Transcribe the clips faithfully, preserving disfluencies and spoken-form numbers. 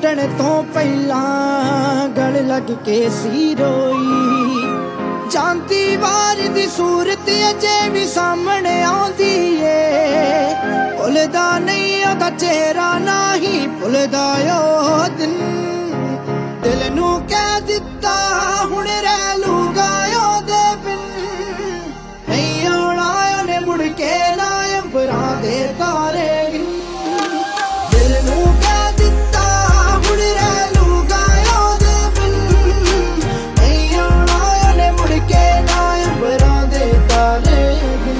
छड्डण तो पहला गल लग के सी रोई। जानती वार दी सूरत अजे भी सामने आउंदी ए, भुलदा नहीं ओदा चेहरा ना ही भुलदा ओ दिन। दिल नू कह दिता हुण रह लूगा ओदे बिन, नहीं आउणा ओने मुड़ के ना अंबरां दे तारे गिन। दिल नू कह दिता हुण रह लूगा ओदे बिन, नहीं आउणा ओने मुड़ के ना अंबरां दे तारे गिन।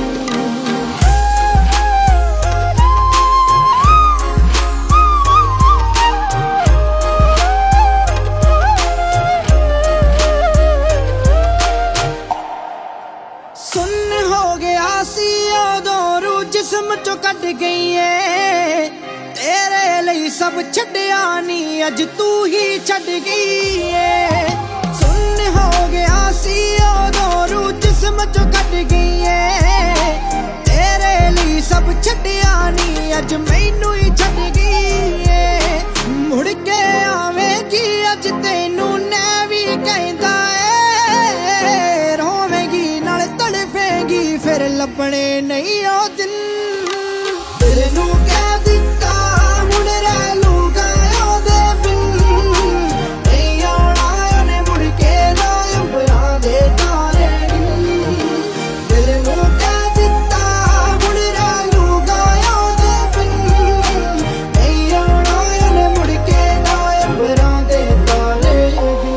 सुन हो गया सी उदों रूह जिस्म चो कट गई है, तेरे लिए सब छड्डिया नी अज तू ही छड्ड गई है। सुन हो गया सी उदों रूह जिस्म चो कट गई है, तेरे लिए सब छड्डिया नी अज मैनू ही छड्ड गई है। मुड़ के आवेगी अज तेनू नै भी कहंदा है, रोवेगी नाल तड़फेगी फिर लभणे नहीं ओ दिन। दिल नू कह दिता हुण रह लूगा ओदे बिन, नहीं आउणा ओने मुड़ के ना अंबरां दे तारे गिन। दिल नू कह दिता हुण रह लूगा ओदे बिन, नहीं आउणा ओने मुड़ के ना अंबरां दे तारे गिन।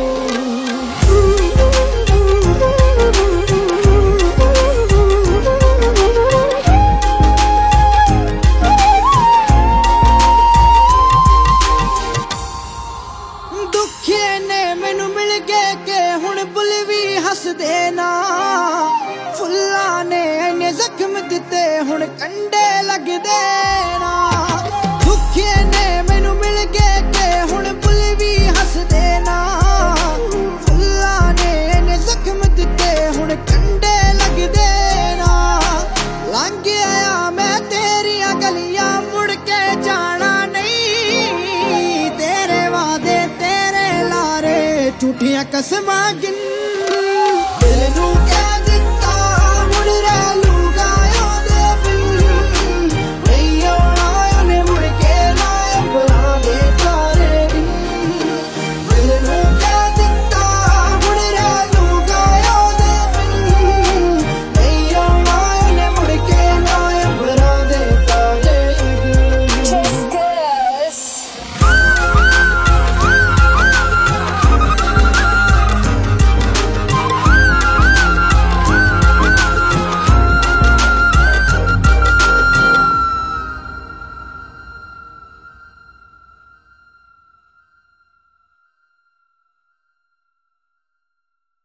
दुखिए ने मैनू मिल गए के हुण बुल भी हसदे ना, फुल्लां ने इन्ने जख्म दिते हुण कंडे लगदे ना। दुखिए ने मैनू मिल गए के हुण बुल भी हसदे ना, फुल्लां ने इन्ने जख्म दिते हुण कंडे लगदे ना। लंघ आया मैं तेरियां गलियां मुड़ के जाना नहीं, तेरे वादे तेरे लारे झूठियां कसमां गिन।